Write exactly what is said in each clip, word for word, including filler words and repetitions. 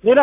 ሄሎ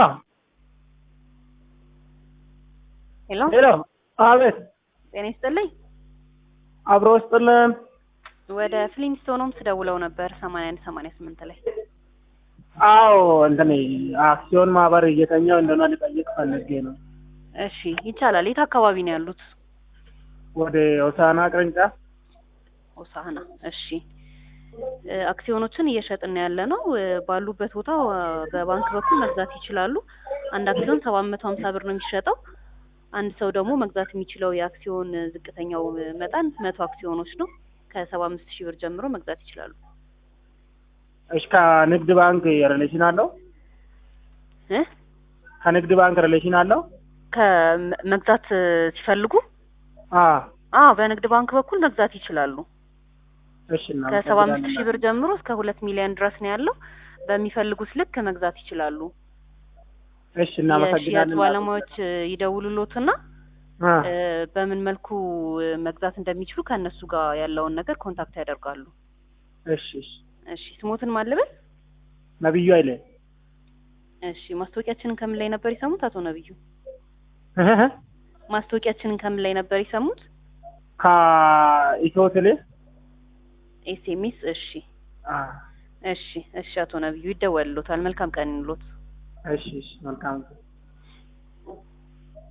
ሄሎ ሄሎ አቤት ጤና ይስጥልኝ። አብሮ ውስጥልን ወደ ፍሊንስቶንም ስደውለው ነበር ሰማንያ አንድ ሰማንያ ስምንት ላይ። አዎ እንትን አክሲዮን ማህበር እየተኛው እንደሆነ ልጠይቅ ፈልጌ ነው። እሺ ይቻላል። የት አካባቢ ነው ያሉት? ወደ ሆሳና ቅርንጫፍ። ሆሳና። እሺ አክሲዮኖችን እየሸጥን ያለ ነው። ባሉበት ቦታ በባንክ በኩል መግዛት ይችላሉ። አንድ አክሲዮን ሰባት መቶ ሀምሳ ብር ነው የሚሸጠው። አንድ ሰው ደግሞ መግዛት የሚችለው የአክሲዮን ዝቅተኛው መጠን መቶ አክሲዮኖች ነው። ከሰባ አምስት ሺህ ብር ጀምሮ መግዛት ይችላሉ። እሺ ከንግድ ባንክ ሪሌሽን አለው? እ ከንግድ ባንክ ሪሌሽን አለው? ከመግዛት ሲፈልጉ አ አ በንግድ ባንክ በኩል መግዛት ይችላሉ። እሺ እና ከሰባ አምስት ሺህ ብር ጀምሮ እስከ ሁለት ሚሊዮን ድረስ ነው ያለው። በሚፈልጉት ልክ መግዛት ይችላሉ። እሺ እናመሰግናለን። ባለሙያዎች ይደውሉሎትና አ በምን መልኩ መግዛት እንደሚችሉ ከነሱ ጋር ያለውን ነገር ኮንታክት ያደርጋሉ። እሺ እሺ እሺ ስሞትን ማለበል ነብዩ አይለ። እሺ ማስታወቂያችንን ከምን ላይ ነበር የሰሙት አቶ ነብዩ? እህ ማስታወቂያችንን ከምን ላይ ነበር የሰሙት? ከኢትዮ ቴሌ ኤስኤምኤስ። እሺ አ እሺ እሺ አቶ ነብዩ ይደወልሎታል። መልካም ቀን ይሁንልዎት። እሺ እሺ መልካም